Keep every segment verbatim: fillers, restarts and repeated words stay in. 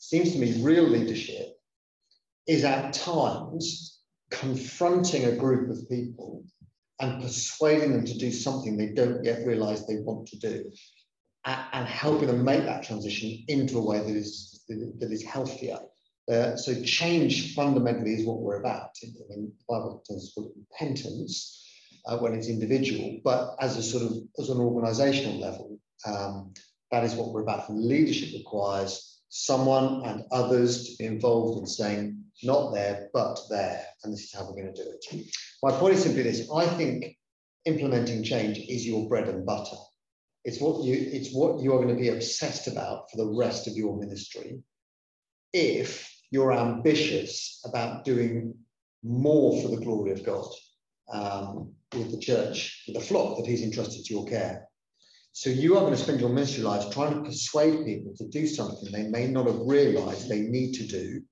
seems to me real leadership is at times confronting a group of people and persuading them to do something they don't yet realize they want to do, and, and helping them make that transition into a way that is, that is healthier. Uh, so change fundamentally is what we're about. I mean, the Bible does call it repentance uh, when it's individual, but as a sort of, as an organizational level, um, that is what we're about. And leadership requires someone and others to be involved in saying, not there, but there, and this is how we're going to do it. My point is simply this: I think implementing change is your bread and butter. It's what you, it's what you are going to be obsessed about for the rest of your ministry, if you're ambitious about doing more for the glory of God um, with the church, with the flock that he's entrusted to your care. So you are going to spend your ministry lives trying to persuade people to do something they may not have realized they need to do,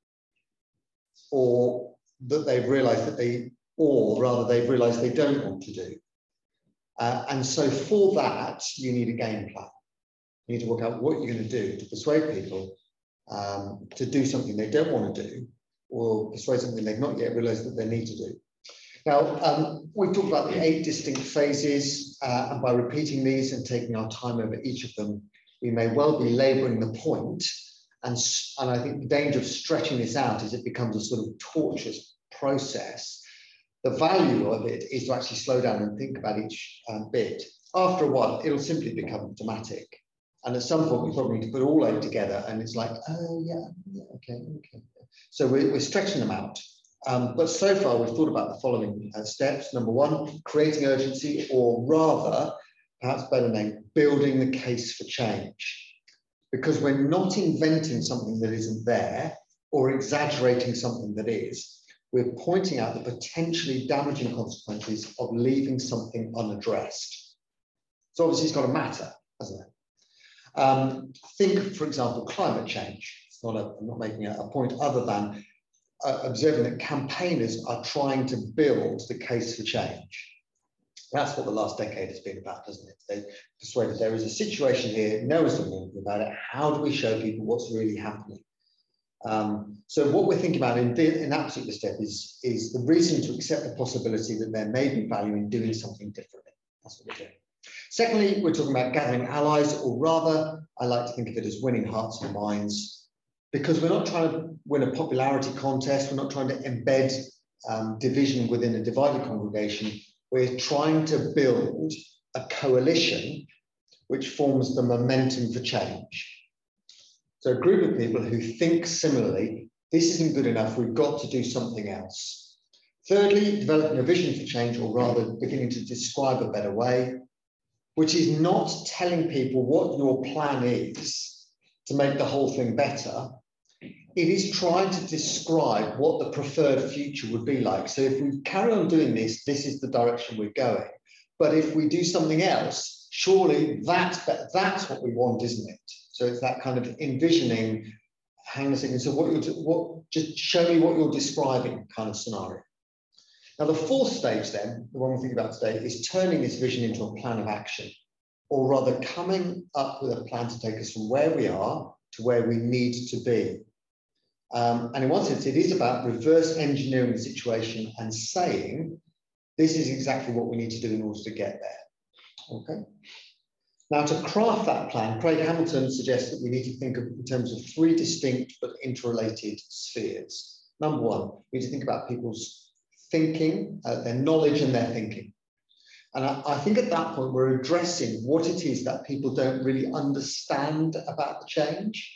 or that they've realized that they, or rather they've realized they don't want to do. Uh, and so for that, you need a game plan. You need to work out what you're going to do to persuade people um, to do something they don't want to do, or persuade something they've not yet realized that they need to do. Now, um, we've talked about the eight distinct phases, uh, and by repeating these and taking our time over each of them, we may well be labouring the point. And, and I think the danger of stretching this out is it becomes a sort of tortuous process. The value of it is to actually slow down and think about each um, bit. After a while, it'll simply become automatic. And at some point, we probably need to put all eight together, and it's like, oh, yeah, yeah, okay, okay. So we're, we're stretching them out. Um, but so far, we've thought about the following uh, steps. Number one, creating urgency, or rather, perhaps better named, building the case for change. Because we're not inventing something that isn't there or exaggerating something that is. We're pointing out the potentially damaging consequences of leaving something unaddressed. So obviously it's got to matter, hasn't it? Um, think, for example, climate change. It's not a, I'm not making a, a point other than uh, observing that campaigners are trying to build the case for change. That's what the last decade has been about, hasn't it? They persuaded there is a situation here, no one's doing anything about it. How do we show people what's really happening? Um, so what we're thinking about in, the, in that particular step is, is the reason to accept the possibility that there may be value in doing something differently. That's what we're doing. Secondly, we're talking about gathering allies, or rather, I like to think of it as winning hearts and minds, because we're not trying to win a popularity contest. We're not trying to embed um, division within a divided congregation. We're trying to build a coalition which forms the momentum for change. So a group of people who think similarly, this isn't good enough, we've got to do something else. Thirdly, developing a vision for change, or rather beginning to describe a better way, which is not telling people what your plan is to make the whole thing better. It is trying to describe what the preferred future would be like. So if we carry on doing this, this is the direction we're going. But if we do something else, surely that's, that's what we want, isn't it? So it's that kind of envisioning, hang on a second, so what you're, what, just show me what you're describing kind of scenario. Now the fourth stage then, the one we're thinking about today, is turning this vision into a plan of action, or rather coming up with a plan to take us from where we are to where we need to be. Um, and in one sense, it is about reverse engineering the situation and saying, this is exactly what we need to do in order to get there. Okay. Now, to craft that plan, Craig Hamilton suggests that we need to think of in terms of three distinct but interrelated spheres. Number one, we need to think about people's thinking, uh, their knowledge and their thinking. And I, I think at that point, we're addressing what it is that people don't really understand about the change.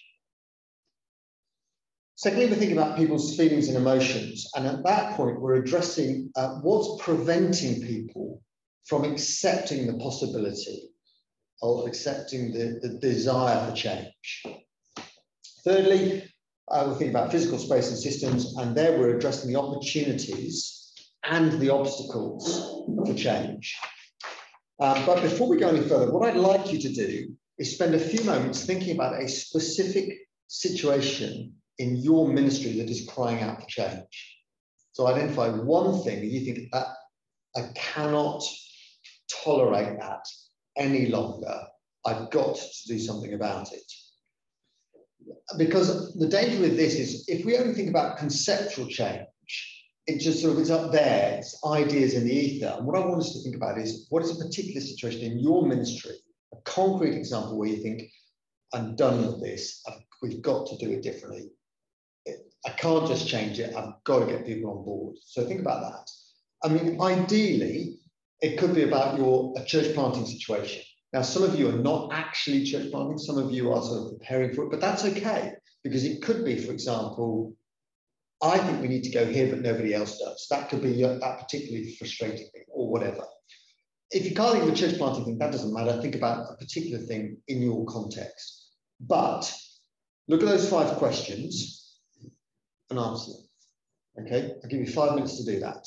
Secondly, we're thinking about people's feelings and emotions. And at that point, we're addressing uh, what's preventing people from accepting the possibility or accepting the, the desire for change. Thirdly, uh, we're thinking about physical space and systems, and there we're addressing the opportunities and the obstacles for change. Um, but before we go any further, what I'd like you to do is spend a few moments thinking about a specific situation in your ministry that is crying out for change. So identify one thing that you think that I cannot tolerate that any longer. I've got to do something about it. because the danger with this is if we only think about conceptual change, it just sort of is up there, it's ideas in the ether. And what I want us to think about is what is a particular situation in your ministry, a concrete example where you think, I'm done with this, I've, we've got to do it differently. I can't just change it, I've got to get people on board. So think about that. I mean, ideally, it could be about your a church planting situation. Now, some of you are not actually church planting, some of you are sort of preparing for it, but that's okay, because it could be, for example, I think we need to go here, but nobody else does. That could be that particularly frustrating thing or whatever. If you can't think of a church planting thing, that doesn't matter. Think about a particular thing in your context. But look at those five questions and answer them. Okay, I'll give you five minutes to do that.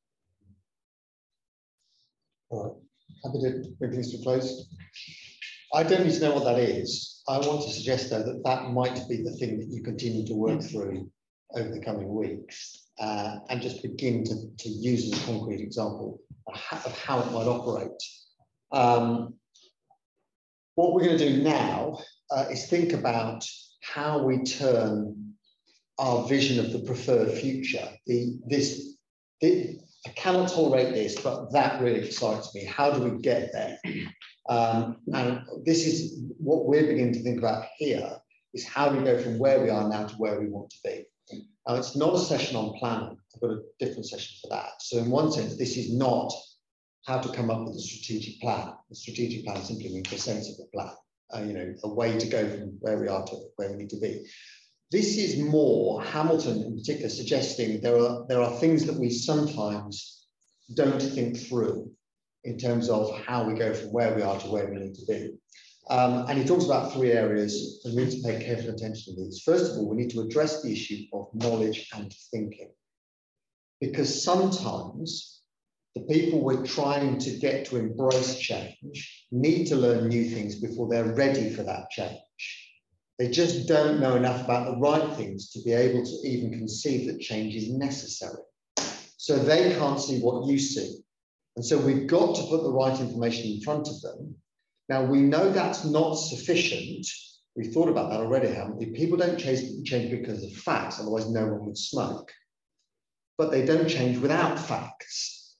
All right, happy to bring things to a close. I don't need to know what that is. I want to suggest, though, that that might be the thing that you continue to work through over the coming weeks, uh, and just begin to, to use as a concrete example of how, of how it might operate. Um, what we're going to do now uh, is think about how we turn our vision of the preferred future. The, this, the, I cannot tolerate this, but that really excites me. How do we get there? Um, and this is what we're beginning to think about here, is how do we go from where we are now to where we want to be. Now, it's not a session on planning. I've got a different session for that. So in one sense, this is not how to come up with a strategic plan. The strategic plan simply means a sensible plan, uh, you know, a way to go from where we are to where we need to be. This is more Hamilton in particular suggesting there are, there are things that we sometimes don't think through in terms of how we go from where we are to where we need to be. Um, and he talks about three areas, and we need to pay careful attention to these. First of all, we need to address the issue of knowledge and thinking. Because sometimes the people we're trying to get to embrace change need to learn new things before they're ready for that change. They just don't know enough about the right things to be able to even conceive that change is necessary. So they can't see what you see. And so we've got to put the right information in front of them. Now, we know that's not sufficient. We've thought about that already, haven't we? People don't change, change because of facts, otherwise no one would smoke. But they don't change without facts.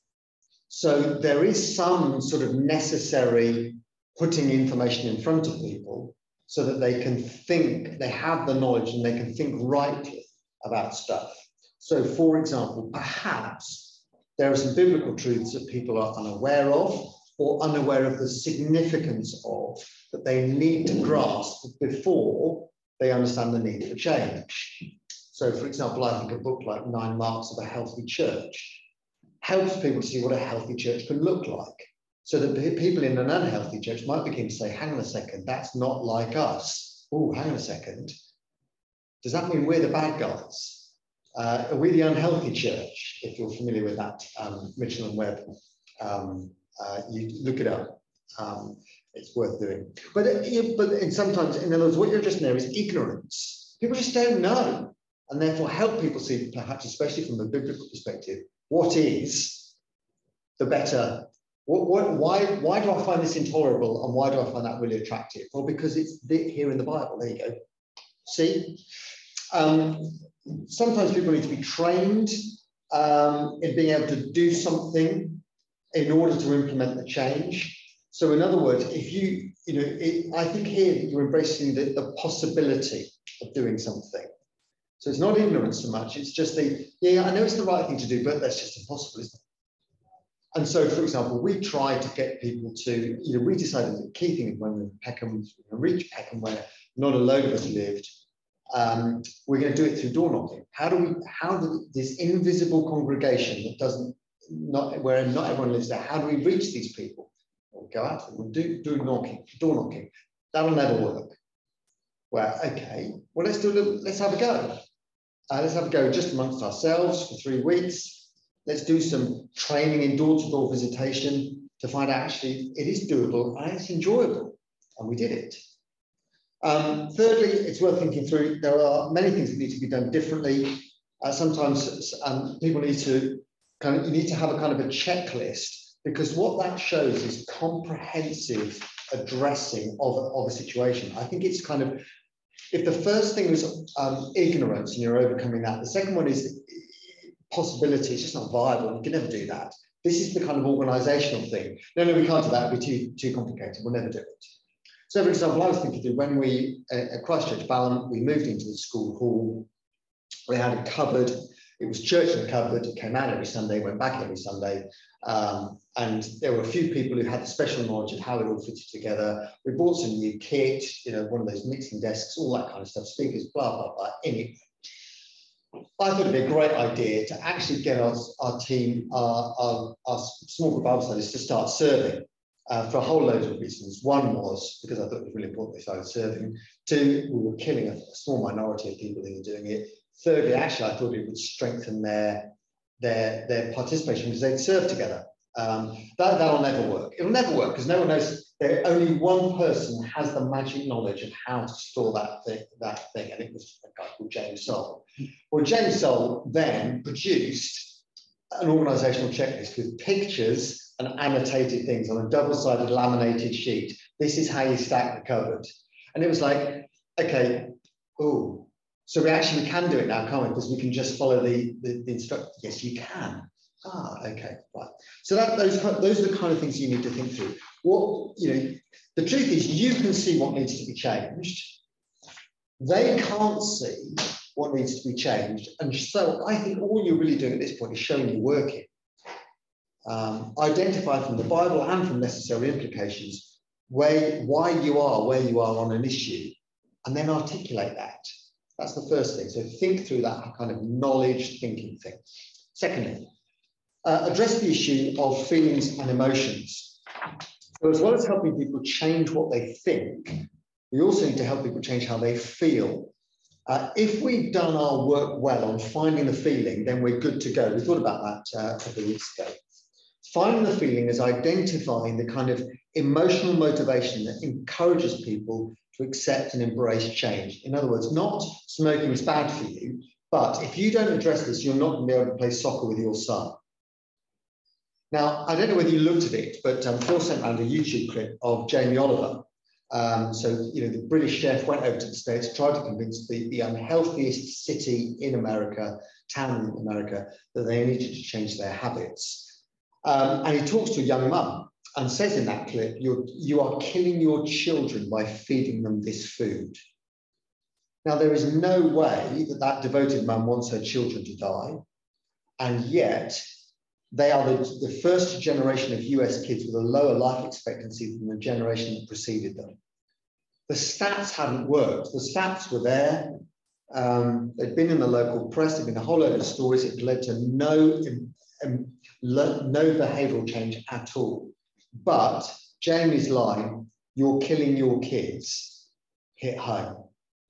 So there is some sort of necessary putting information in front of people so that they can think, they have the knowledge and they can think rightly about stuff. So, for example, perhaps there are some biblical truths that people are unaware of, or unaware of the significance of, that they need to grasp before they understand the need for change. So, for example, I think a book like Nine Marks of a Healthy Church helps people to see what a healthy church can look like. So that people in an unhealthy church might begin to say, hang on a second, that's not like us. Oh, hang on a second. Does that mean we're the bad guys? Uh, are we the unhealthy church? If you're familiar with that, um, Mitchell and Webb, um, uh, you look it up. Um, it's worth doing. But, uh, you, but in sometimes, in other words, what you're addressing there is ignorance. People just don't know, and therefore help people see, perhaps especially from a biblical perspective, what is the better. What, what, why, why do I find this intolerable, and why do I find that really attractive? Well, because it's here in the Bible. There you go. See? Um, sometimes people need to be trained um, in being able to do something in order to implement the change. So in other words, if you, you know, it, I think here that you're embracing the, the possibility of doing something. So it's not ignorance so much, it's just the, yeah, I know it's the right thing to do, but that's just impossible, isn't it? And so, for example, we tried to get people to, you know, we decided the key thing when we were in Peckham, we reach Peckham where not a load of us lived, um, we're going to do it through door knocking. How do we, how do this invisible congregation that doesn't, not where not everyone lives there, how do we reach these people? We'll go out and we'll do, do knocking, door knocking. That'll never work. Well, okay, well, let's do a little, let's have a go. Uh, let's have a go just amongst ourselves for three weeks. Let's do some training in door-to-door visitation to find out actually it is doable and it's enjoyable. And we did it. Um, thirdly, it's worth thinking through, there are many things that need to be done differently. Uh, sometimes um, people need to kind of, you need to have a kind of a checklist, because what that shows is comprehensive addressing of, of a situation. I think it's kind of, if the first thing was um, ignorance and you're overcoming that, the second one is possibility. It's just not viable. You can never do that. This is the kind of organizational thing. No, no, we can't do that. It'd be too, too complicated. We'll never do it. So, for example, I was thinking through when we, at Christchurch Balham, we moved into the school hall. We had a cupboard. It was church in the cupboard. It came out every Sunday, went back every Sunday. Um, and there were a few people who had the special knowledge of how it all fitted together. We bought some new kit, you know, one of those mixing desks, all that kind of stuff, speakers, blah, blah, blah. Anyway, I thought it'd be a great idea to actually get our, our team, our, our, our small group Bible studies to start serving uh, for a whole load of reasons. One was because I thought it was really important they started serving. Two, we were killing a, a small minority of people who were doing it. Thirdly, actually, I thought it would strengthen their, their, their participation because they'd serve together. Um, that, that'll never work. It'll never work because no one knows. There, only one person has the magic knowledge of how to store that thing, that thing, and it was a guy called James Soul. Well, James Soul then produced an organizational checklist with pictures and annotated things on a double-sided laminated sheet. This is how you stack the cupboard. And it was like, okay, oh, so we actually can do it now, can't we? Because we can just follow the, the, the instructions. Yes, you can. Ah, okay, right. So that those those are the kind of things you need to think through. What, you know, the truth is you can see what needs to be changed. They can't see what needs to be changed. And so I think all you're really doing at this point is showing you working. Um, identify from the Bible and from necessary implications where, why you are where you are on an issue, and then articulate that. That's the first thing. So think through that kind of knowledge thinking thing. Secondly, uh, address the issue of feelings and emotions. So as well as helping people change what they think, we also need to help people change how they feel. Uh, if we've done our work well on finding the feeling, then we're good to go. We thought about that uh, a couple of weeks ago. Finding the feeling is identifying the kind of emotional motivation that encourages people to accept and embrace change. In other words, not smoking is bad for you, but if you don't address this, you're not going to be able to play soccer with your son. Now, I don't know whether you looked at it, but um, Phil sent around a YouTube clip of Jamie Oliver. Um, so, you know, the British chef went over to the States, tried to convince the, the unhealthiest city in America, town in America, that they needed to change their habits. Um, and he talks to a young mum and says in that clip, you're, you are killing your children by feeding them this food. Now, there is no way that that devoted mum wants her children to die. And yet, they are the, the first generation of U S kids with a lower life expectancy than the generation that preceded them. The stats hadn't worked. The stats were there. Um, they'd been in the local press. There'd been a whole load of stories. It led to no, um, no behavioural change at all. But Jamie's line, "You're killing your kids," hit home.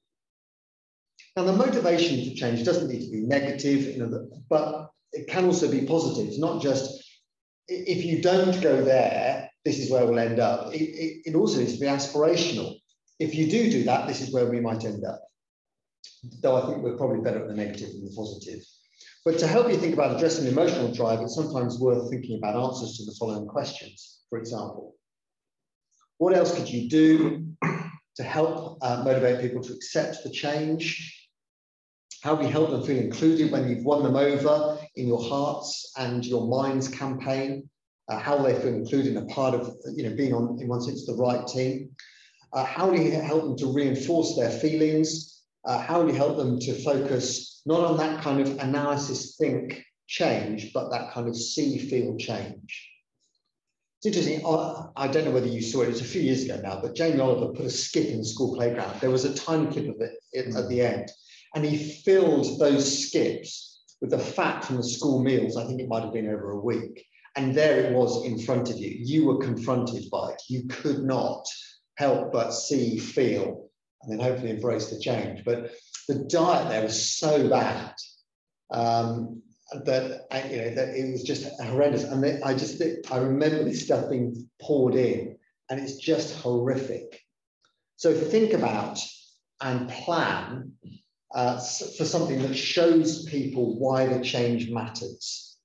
Now, the motivation to change doesn't need to be negative, you know, but it can also be positive. It's not just, if you don't go there, this is where we'll end up. It, it, it also needs to be aspirational. If you do do that, this is where we might end up. Though I think we're probably better at the negative than the positive. But to help you think about addressing the emotional drive, it's sometimes worth thinking about answers to the following questions. For example, what else could you do to help uh, motivate people to accept the change? How do you help them feel included when you've won them over in your hearts and your minds campaign? Uh, how they feel included and a part of, you know, being on, in one sense, the right team? Uh, how do you help them to reinforce their feelings? Uh, how do you help them to focus not on that kind of analysis, think, change, but that kind of see, feel, change? It's interesting. I don't know whether you saw it. It was a few years ago now, but Jamie Oliver put a skip in the school playground. There was a tiny clip of it at the end. And he filled those skips with the fat from the school meals. I think it might have been over a week. And there it was in front of you. You were confronted by it. You could not help but see, feel, and then hopefully embrace the change. But the diet there was so bad um, that, you know, that it was just horrendous. And then I just think, I remember this stuff being poured in, and it's just horrific. So think about and plan Uh, for something that shows people why the change matters.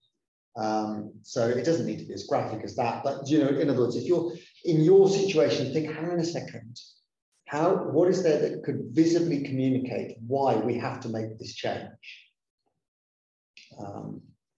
Um, so it doesn't need to be as graphic as that, but, you know, in other words, if you're in your situation, think, hang on a second, How, what is there that could visibly communicate why we have to make this change? Um,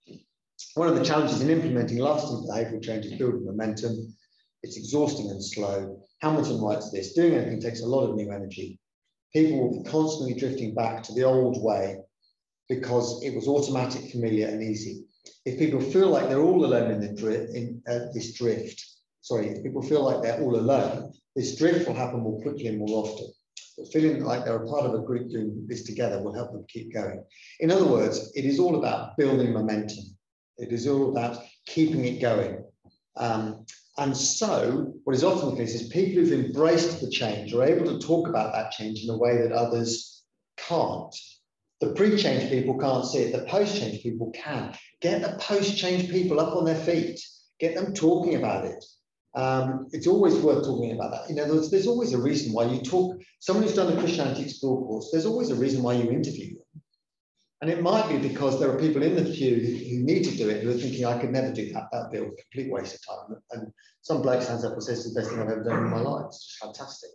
one of the challenges in implementing lasting behavioural change is building momentum. It's exhausting and slow. Hamilton writes this: doing anything takes a lot of new energy. People will be constantly drifting back to the old way because it was automatic, familiar, and easy. If people feel like they're all alone in, the dri in uh, this drift, sorry, if people feel like they're all alone, this drift will happen more quickly and more often. But feeling like they're a part of a group doing this together will help them keep going. In other words, it is all about building momentum. It is all about keeping it going. Um, and so what is often the case is people who've embraced the change are able to talk about that change in a way that others can't. The pre-change people can't see it, the post-change people can. Get the post-change people up on their feet, get them talking about it. Um, it's always worth talking about that. You know, there's, there's always a reason why you talk, someone who's done the Christianity Explored course, there's always a reason why you interview them. And it might be because there are people in the pew who need to do it, who are thinking, I could never do that, that'd be a complete waste of time. And some bloke stands up and says, it's the best thing I've ever done in my life. It's just fantastic.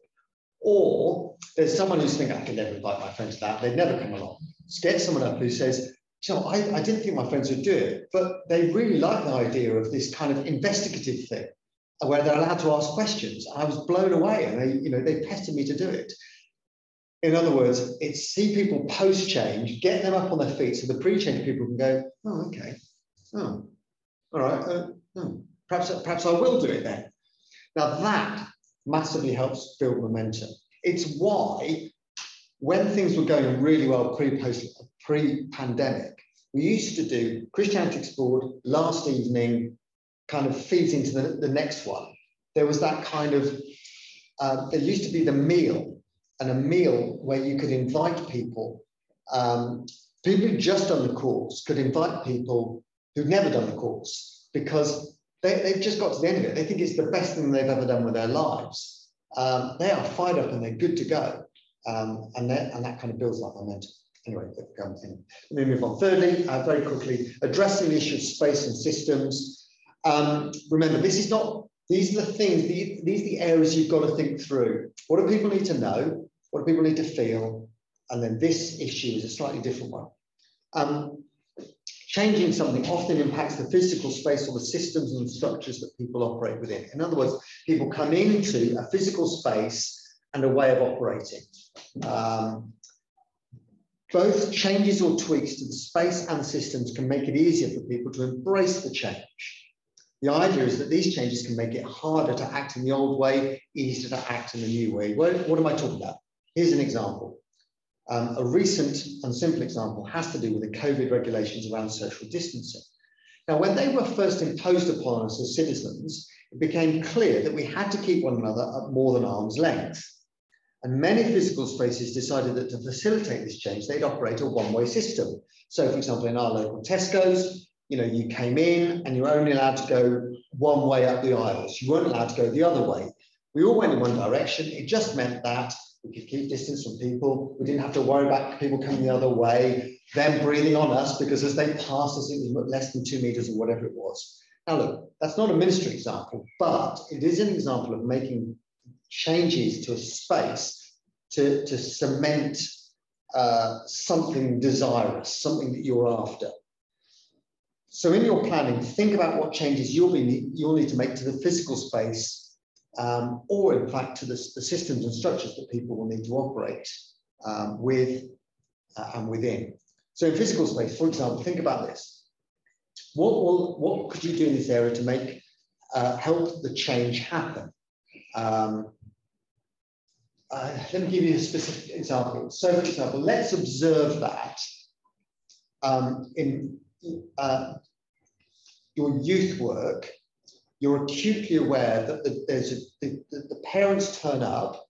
Or there's someone who's thinking, I could never invite my friends to that, they'd never come along. Just get someone up who says, you know, I, I didn't think my friends would do it, but they really like the idea of this kind of investigative thing where they're allowed to ask questions. I was blown away, and they, you know, they pestered me to do it. In other words, it's see people post-change, get them up on their feet so the pre-change people can go, oh, okay, oh, all right, uh, oh, perhaps, perhaps I will do it then. Now that massively helps build momentum. It's why when things were going really well pre-post, pre-pandemic, we used to do Christianity Explored last evening, kind of feeds into the, the next one. There was that kind of, uh, there used to be the meal, and a meal where you could invite people, um, people who'd just done the course could invite people who'd never done the course because they, they've just got to the end of it. They think it's the best thing they've ever done with their lives. Um, they are fired up and they're good to go. Um, and, and that kind of builds that momentum. Anyway, let me move on. Thirdly, uh, very quickly, addressing the issue of space and systems. Um, remember, this is not, these are the things, these, these are the areas you've got to think through. What do people need to know? What do people need to feel? And then this issue is a slightly different one. Um, changing something often impacts the physical space or the systems and structures that people operate within. In other words, people come into a physical space and a way of operating. Um, both changes or tweaks to the space and systems can make it easier for people to embrace the change. The idea is that these changes can make it harder to act in the old way, easier to act in the new way. What, what am I talking about? Here's an example. Um, a recent and simple example has to do with the COVID regulations around social distancing. Now, when they were first imposed upon us as citizens, it became clear that we had to keep one another at more than arm's length. And many physical spaces decided that to facilitate this change, they'd operate a one-way system. So, for example, in our local Tesco's, you know, you came in and you were only allowed to go one way up the aisles. You weren't allowed to go the other way. We all went in one direction. It just meant that we could keep distance from people. We didn't have to worry about people coming the other way, them breathing on us, because as they passed us, it was less than two meters or whatever it was. Now, look, that's not a ministry example, but it is an example of making changes to a space to, to cement uh, something desirous, something that you're after. So in your planning, think about what changes you'll, be, you'll need to make to the physical space, um, or in fact to the, the systems and structures that people will need to operate um, with uh, and within. So in physical space, for example, think about this. What, will, what could you do in this area to make, uh, help the change happen? Um, uh, let me give you a specific example. So for example, let's observe that um, in Uh, your youth work, you're acutely aware that the, there's a, the, the, the parents turn up,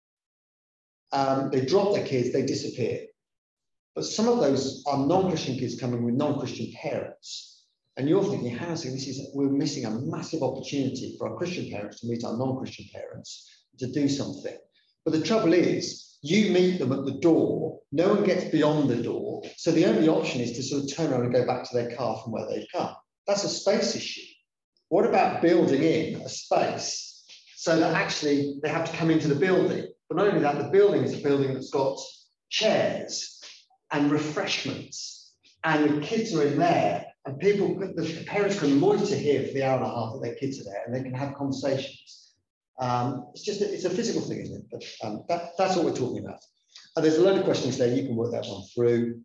um, they drop their kids, they disappear. But some of those are non-Christian kids coming with non-Christian parents. And you're thinking, hang on a second, this is, we're missing a massive opportunity for our Christian parents to meet our non-Christian parents to do something. But the trouble is, you meet them at the door, no one gets beyond the door, so the only option is to sort of turn around and go back to their car from where they've come. That's a space issue. What about building in a space so that actually they have to come into the building? But not only that, the building is a building that's got chairs and refreshments, and the kids are in there, and people, the parents can loiter here for the hour and a half that their kids are there, and they can have conversations. Um, it's just, a, it's a physical thing, isn't it? But um, that, that's what we're talking about. And there's a load of questions there, you can work that one through.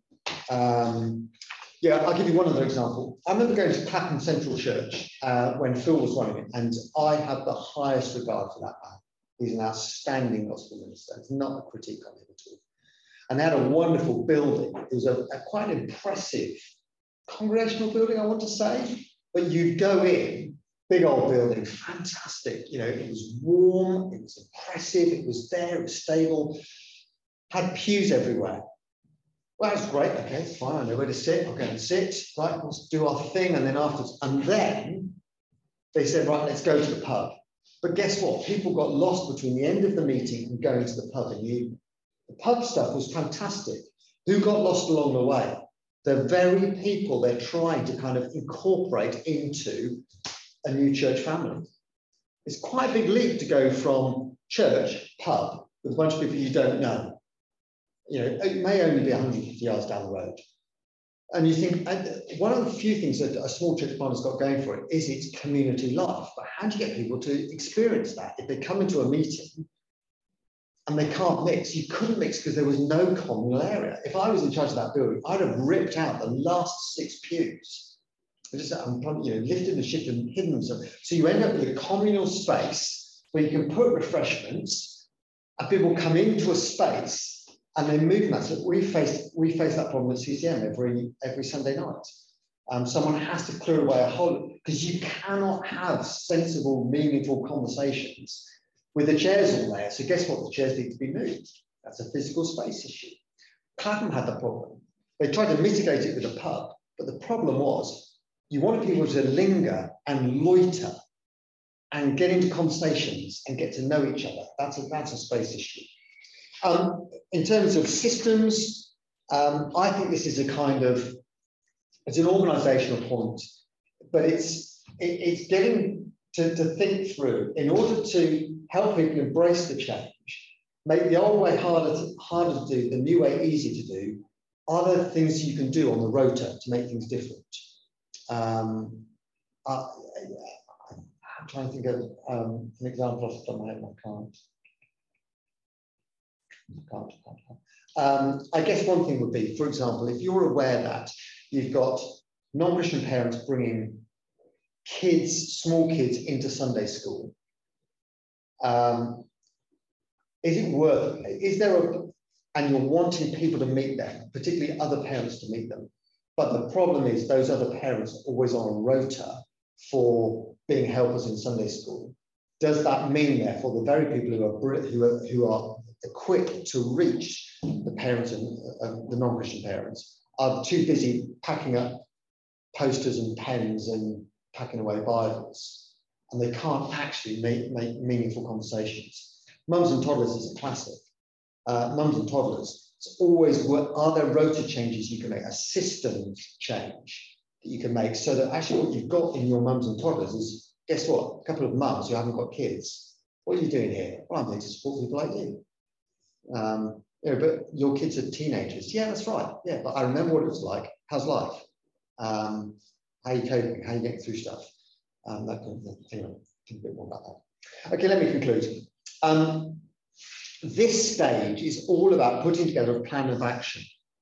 Um, yeah, I'll give you one other example. I remember going to Clapham Central Church uh, when Phil was running it, and I have the highest regard for that man. He's an outstanding gospel minister. It's not a critique on him at all. And they had a wonderful building. It was a, a quite impressive congregational building, I want to say. But you'd go in, big old building, fantastic. You know, it was warm, it was impressive, it was there, it was stable, had pews everywhere. Well, that's great. Okay, it's fine. I know where to sit. I'll go and sit. Right, let's do our thing. And then afterwards, and then they said, right, let's go to the pub. But guess what? People got lost between the end of the meeting and going to the pub in the evening. The pub stuff was fantastic. Who got lost along the way? The very people they're trying to kind of incorporate into a new church family. It's quite a big leap to go from church, pub, with a bunch of people you don't know. You know, it may only be one hundred fifty yards down the road. And you think, and one of the few things that a small church plant has got going for it is its community life. But how do you get people to experience that? If they come into a meeting and they can't mix, you couldn't mix because there was no communal area. If I was in charge of that building, I'd have ripped out the last six pews. I just, you know, lifted and shifted and hidden them. So, so you end up with a communal space where you can put refreshments and people come into a space and they move that. So we face we face that problem at C C M every every Sunday night. Um, someone has to clear away a whole, because you cannot have sensible, meaningful conversations with the chairs all there. So guess what? The chairs need to be moved. That's a physical space issue. Clapham had the problem. They tried to mitigate it with a pub, but the problem was you wanted people to linger and loiter and get into conversations and get to know each other. That's a that's a space issue. Um, in terms of systems, um, I think this is a kind of, it's an organisational point, but it's it, it's getting to, to think through, in order to help people embrace the change, make the old way harder to, harder to do, the new way easy to do. Are there things you can do on the rota to make things different? Um, uh, I'm trying to think of um, an example off the top of my head, I can't. Can't, can't, can't. Um, I guess one thing would be, for example, if you're aware that you've got non-Christian parents bringing kids, small kids, into Sunday school, um, is it worth, is there a, and you're wanting people to meet them, particularly other parents to meet them, but the problem is those other parents are always on a rota for being helpers in Sunday school. Does that mean, therefore, the very people who are, who are, who are equipped to reach the parents and uh, the non-Christian parents are too busy packing up posters and pens and packing away Bibles, and they can't actually make, make meaningful conversations? Mums and toddlers is a classic. Uh, mums and toddlers, it's always, what are there rota changes you can make, a systems change that you can make, so that actually what you've got in your mums and toddlers is, guess what, a couple of mums who haven't got kids. What are you doing here? Well, I'm here to support people like you. Um, you know, but your kids are teenagers. Yeah, that's right. Yeah, but I remember what it was like. How's life? Um, how are you coping? How are you getting through stuff? Um, that kind of thing. Anyway, think a bit more about that. Okay, let me conclude. Um, this stage is all about putting together a plan of action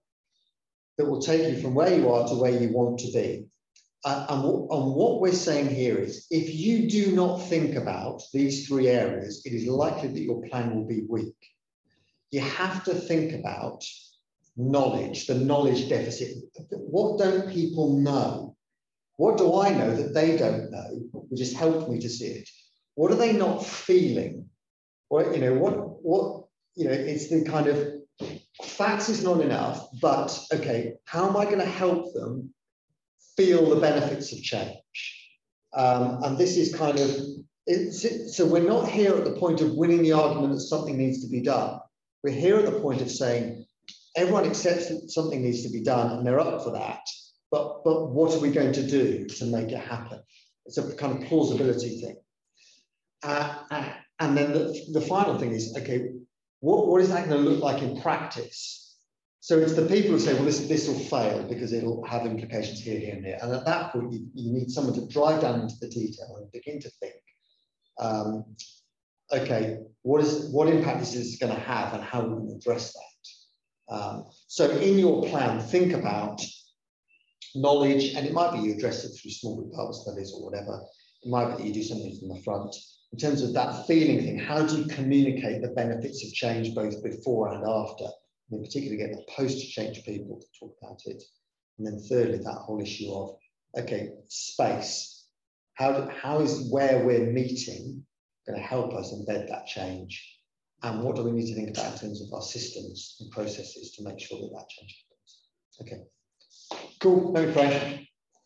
that will take you from where you are to where you want to be. Uh, and, and what we're saying here is, if you do not think about these three areas, it is likely that your plan will be weak. You have to think about knowledge, the knowledge deficit. What don't people know? What do I know that they don't know, which has helped me to see it? What are they not feeling? What, you know, what, what, you know, it's the kind of facts is not enough, but okay, how am I going to help them feel the benefits of change? Um, and this is kind of, it's, so we're not here at the point of winning the argument that something needs to be done. We're here at the point of saying, everyone accepts that something needs to be done and they're up for that, but, but what are we going to do to make it happen? It's a kind of plausibility thing. Uh, uh, and then the, the final thing is, okay, what, what is that going to look like in practice? So it's the people who say, well, this, this will fail because it'll have implications here, here, and there. And at that point, you, you need someone to drive down into the detail and begin to think, um, okay, what is what impact is this going to have and how we can address that? Um, so in your plan, think about knowledge, and it might be you address it through small group Bible studies or whatever. It might be that you do something from the front. In terms of that feeling thing, how do you communicate the benefits of change both before and after? And in particular, get the post-change people to talk about it. And then thirdly, that whole issue of, okay, space. How, do, how is where we're meeting going to help us embed that change? And what do we need to think about in terms of our systems and processes to make sure that that change happens? Okay, cool, let me pray.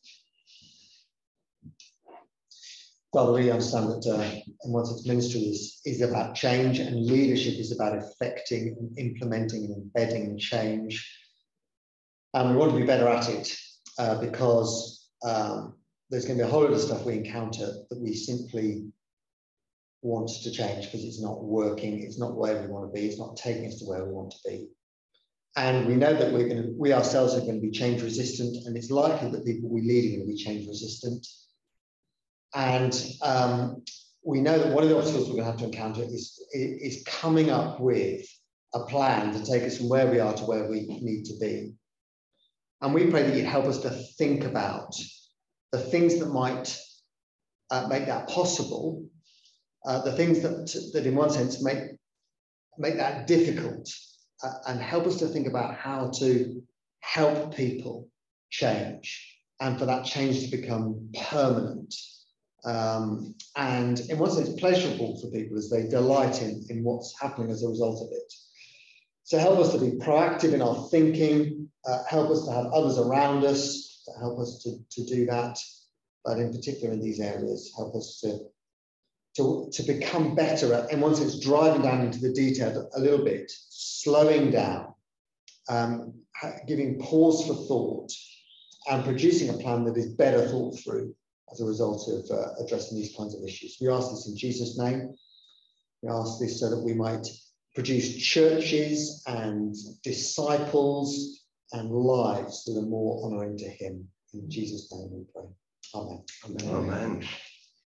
Father, we understand that uh, and what its ministry is, is about change, and leadership is about effecting and implementing and embedding change. And we want to be better at it uh, because um, there's going to be a whole lot of stuff we encounter that we simply want to change because it's not working, it's not where we want to be, it's not taking us to where we want to be. And we know that we're going to, we ourselves are going to be change resistant, and it's likely that people we lead are going to be change resistant. And um, we know that one of the obstacles we're going to have to encounter is, is coming up with a plan to take us from where we are to where we need to be. And we pray that you help us to think about the things that might uh, make that possible, uh, the things that, that in one sense make, make that difficult, uh, and help us to think about how to help people change and for that change to become permanent. Um, and in one sense, pleasurable for people as they delight in, in what's happening as a result of it. So help us to be proactive in our thinking, uh, help us to have others around us to help us to, to do that. But in particular in these areas, help us to, to, to become better at, in one sense, driving down into the detail a little bit, slowing down, um, giving pause for thought, and producing a plan that is better thought through as a result of uh, addressing these kinds of issues. We ask this in Jesus' name. We ask this so that we might produce churches and disciples and lives that are more honouring to him. In Jesus' name we pray. Amen. Amen. Amen.